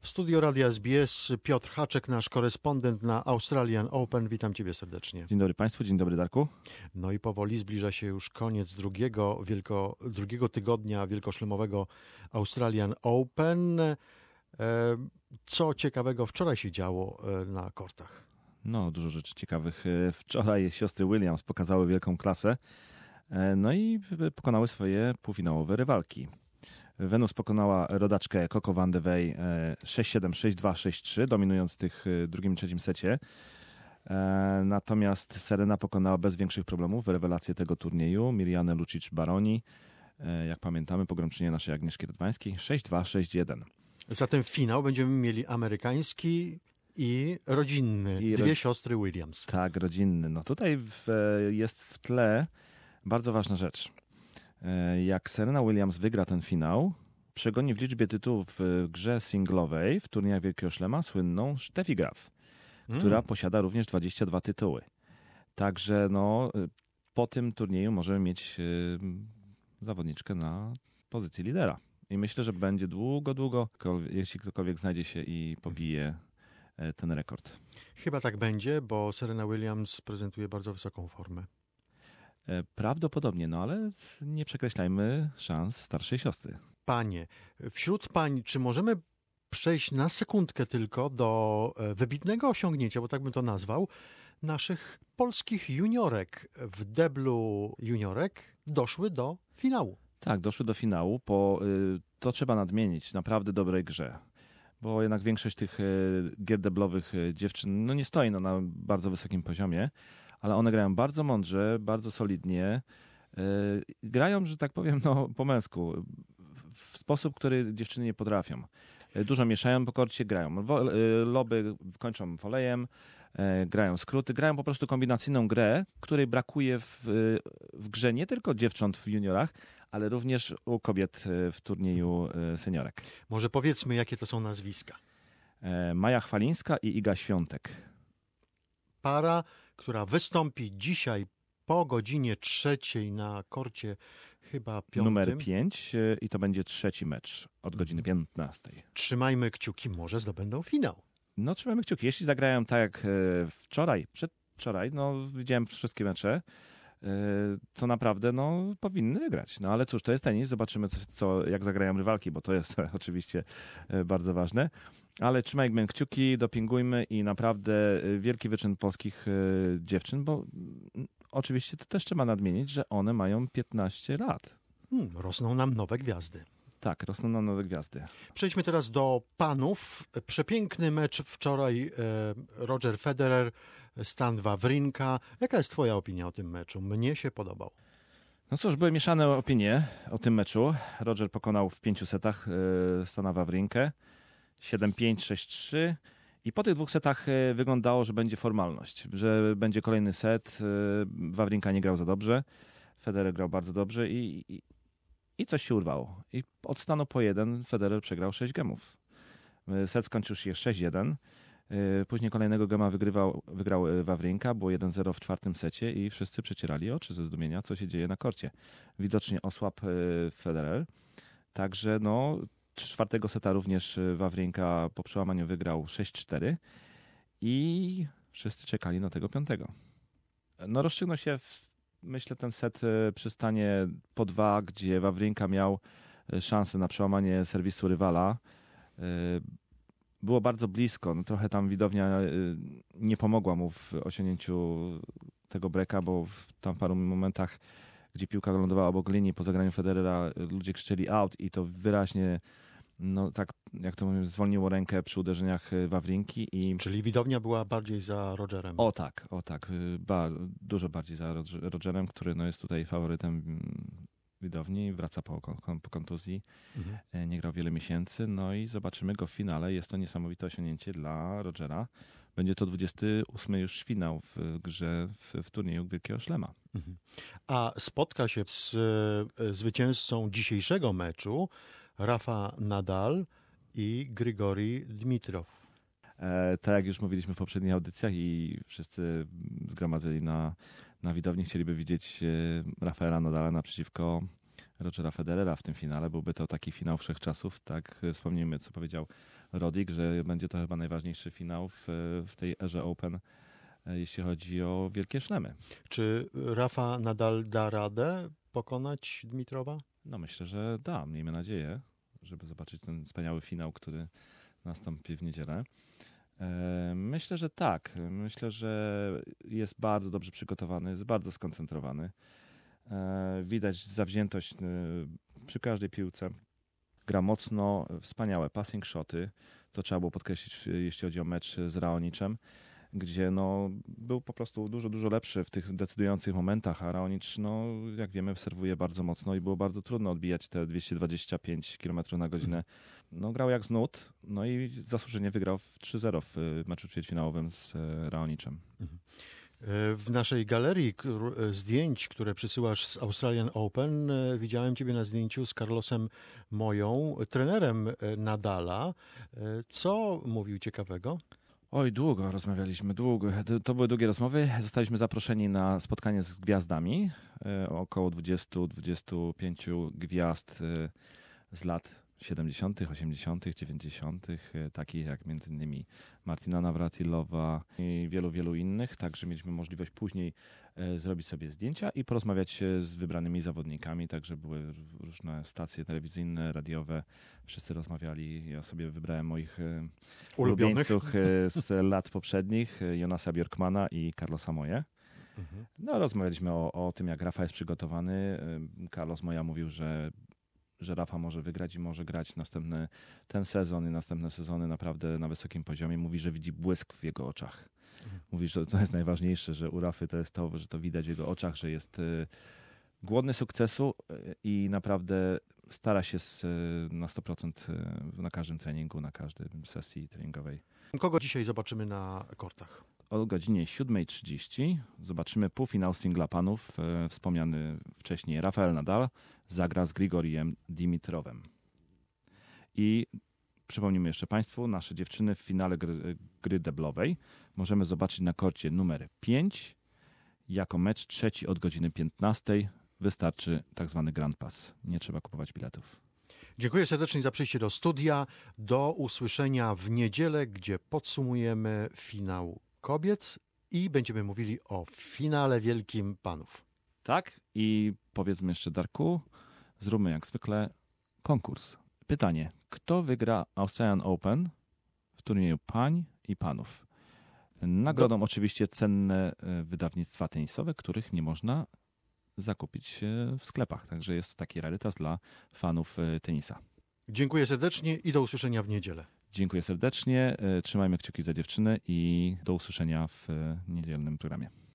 Studio Radia SBS, Piotr Haczek, nasz korespondent na Australian Open. Witam Ciebie serdecznie. Dzień dobry Państwu, dzień dobry Darku. No i powoli zbliża się już koniec drugiego tygodnia wielkoszlemowego Australian Open. Co ciekawego wczoraj się działo na kortach? No, dużo rzeczy ciekawych. Wczoraj siostry Williams pokazały wielką klasę, no i pokonały swoje półfinałowe rywalki. Venus pokonała rodaczkę Coco Van de Wey 6-7, 6-2, 6-3, dominując tych drugim i trzecim secie. Natomiast Serena pokonała bez większych problemów rewelację tego turnieju Mirjanę Lucic-Baroni, jak pamiętamy, pogromczynię naszej Agnieszki Radwańskiej 6-2, 6-1. Zatem finał będziemy mieli amerykański i rodzinny. Dwie siostry Williams. Tak, rodzinny. No tutaj jest w tle bardzo ważna rzecz. Jak Serena Williams wygra ten finał, przegoni w liczbie tytułów w grze singlowej w turniejach Wielkiego Szlema słynną Steffi Graf, która posiada również 22 tytuły. Także no, po tym turnieju możemy mieć zawodniczkę na pozycji lidera. I myślę, że będzie długo, jeśli ktokolwiek znajdzie się i pobije ten rekord. Chyba tak będzie, bo Serena Williams prezentuje bardzo wysoką formę. Prawdopodobnie, no ale nie przekreślajmy szans starszej siostry. Panie, wśród pań, czy możemy przejść na sekundkę tylko do wybitnego osiągnięcia, bo tak bym to nazwał, naszych polskich juniorek w deblu juniorek doszły do finału. Tak, doszły do finału, to trzeba nadmienić, naprawdę dobrej grze. Bo jednak większość tych gier deblowych dziewczyn nie stoi na bardzo wysokim poziomie, ale one grają bardzo mądrze, bardzo solidnie. Grają, że tak powiem, po męsku, w sposób, który dziewczyny nie potrafią. Dużo mieszają po korcie, grają loby, kończą volejem, grają skróty, grają po prostu kombinacyjną grę, której brakuje w grze nie tylko dziewcząt w juniorach, ale również u kobiet w turnieju seniorek. Może powiedzmy, jakie to są nazwiska. Maja Chwalińska i Iga Świątek. Para, która wystąpi dzisiaj po godzinie 3 na korcie chyba 5. Numer 5 i to będzie trzeci mecz od godziny 15. Trzymajmy kciuki, może zdobędą finał. No trzymajmy kciuki. Jeśli zagrają tak jak przedwczoraj, widziałem wszystkie mecze, to naprawdę powinny wygrać. No ale cóż, to jest tenis, zobaczymy jak zagrają rywalki, bo to jest oczywiście bardzo ważne. Ale trzymajmy kciuki, dopingujmy i naprawdę wielki wyczyn polskich dziewczyn, bo oczywiście to też trzeba nadmienić, że one mają 15 lat. Rosną nam nowe gwiazdy. Tak, rosną nam nowe gwiazdy. Przejdźmy teraz do panów. Przepiękny mecz wczoraj. Roger Federer, Stan Wawrinka. Jaka jest twoja opinia o tym meczu? Mnie się podobał. No cóż, były mieszane opinie o tym meczu. Roger pokonał w 5 setach Stana Wawrinkę. 7-5, 6-3 i po tych 2 setach wyglądało, że będzie formalność, że będzie kolejny set. Wawrinka nie grał za dobrze, Federer grał bardzo dobrze i coś się urwało. I od stanu po 1 Federer przegrał 6 gemów. Set skończył się 6-1. Później kolejnego gema wygrał Wawrinka, było 1-0 w 4. secie i wszyscy przecierali oczy ze zdumienia, co się dzieje na korcie. Widocznie osłabł Federer, także 4. seta również Wawrinka po przełamaniu wygrał 6-4 i wszyscy czekali na tego 5. Rozstrzygnął się, myślę, ten set przy stanie po 2, gdzie Wawrinka miał szansę na przełamanie serwisu rywala. Było bardzo blisko, trochę tam widownia nie pomogła mu w osiągnięciu tego breaka, bo tam w paru momentach, gdzie piłka lądowała obok linii po zagraniu Federera, ludzie krzyczeli out i to wyraźnie, tak jak to mówię, zwolniło rękę przy uderzeniach Wawrinki. Czyli widownia była bardziej za Rogerem. O tak, dużo bardziej za Rogerem, który jest tutaj faworytem widowni, wraca po kontuzji, nie grał wiele miesięcy, i zobaczymy go w finale. Jest to niesamowite osiągnięcie dla Rogera. Będzie to 28. już finał w grze w turnieju Wielkiego Szlema. A spotka się z zwycięzcą dzisiejszego meczu Rafa Nadal i Grigori Dmitrow. Tak jak już mówiliśmy w poprzednich audycjach i wszyscy zgromadzeni na widowni chcieliby widzieć Rafaela Nadala naprzeciwko Rogera Federera w tym finale. Byłby to taki finał wszechczasów. Tak, wspomnijmy, co powiedział Roddick, że będzie to chyba najważniejszy finał w tej erze Open, jeśli chodzi o wielkie szlemy. Czy Rafa nadal da radę pokonać Dmitrowa? No myślę, że da. Miejmy nadzieję, żeby zobaczyć ten wspaniały finał, który nastąpi w niedzielę. Myślę, że tak. Myślę, że jest bardzo dobrze przygotowany, jest bardzo skoncentrowany. Widać zawziętość przy każdej piłce. Gra mocno, wspaniałe passing shoty. To trzeba było podkreślić, jeśli chodzi o mecz z Raoniczem, gdzie był po prostu dużo lepszy w tych decydujących momentach, a Raonic, jak wiemy, serwuje bardzo mocno i było bardzo trudno odbijać te 225 km na godzinę. Grał jak z nut, i zasłużenie wygrał 3-0 w meczu ćwierćfinałowym z Raoniczem. W naszej galerii zdjęć, które przysyłasz z Australian Open, widziałem Ciebie na zdjęciu z Carlosem Moją, trenerem Nadala. Co mówił ciekawego? Oj, długo rozmawialiśmy, długo. To były długie rozmowy. Zostaliśmy zaproszeni na spotkanie z gwiazdami. Około 20-25 gwiazd z lat 70., 80., 90., takich jak między innymi Martina Navratilowa i wielu innych. Także mieliśmy możliwość później zrobić sobie zdjęcia i porozmawiać z wybranymi zawodnikami. Także były różne stacje telewizyjne, radiowe. Wszyscy rozmawiali. Ja sobie wybrałem moich ulubieńców z lat poprzednich, Jonasa Björkmana i Carlosa Moje. Rozmawialiśmy o tym, jak Rafa jest przygotowany. Carlos Moja mówił, że Rafa może wygrać i może grać ten sezon i następne sezony naprawdę na wysokim poziomie. Mówi, że widzi błysk w jego oczach. Mówi, że to jest najważniejsze, że u Rafy to jest to, że to widać w jego oczach, że jest głodny sukcesu i naprawdę stara się na 100% na każdym treningu, na każdej sesji treningowej. Kogo dzisiaj zobaczymy na kortach? O godzinie 7:30 zobaczymy półfinał singla panów. Wspomniany wcześniej Rafael Nadal zagra z Grigorijem Dimitrowem. I przypomnimy jeszcze Państwu, nasze dziewczyny w finale gry deblowej możemy zobaczyć na korcie numer 5 jako mecz trzeci od godziny 15. Wystarczy tak zwany Grand Pass. Nie trzeba kupować biletów. Dziękuję serdecznie za przyjście do studia. Do usłyszenia w niedzielę, gdzie podsumujemy finał kobiet i będziemy mówili o finale wielkim panów. Tak, i powiedzmy jeszcze, Darku, zróbmy jak zwykle konkurs. Pytanie, kto wygra Australian Open w turnieju pań i panów? Nagrodą oczywiście cenne wydawnictwa tenisowe, których nie można zakupić w sklepach. Także jest to taki rarytas dla fanów tenisa. Dziękuję serdecznie i do usłyszenia w niedzielę. Dziękuję serdecznie, trzymajmy kciuki za dziewczyny i do usłyszenia w niedzielnym programie.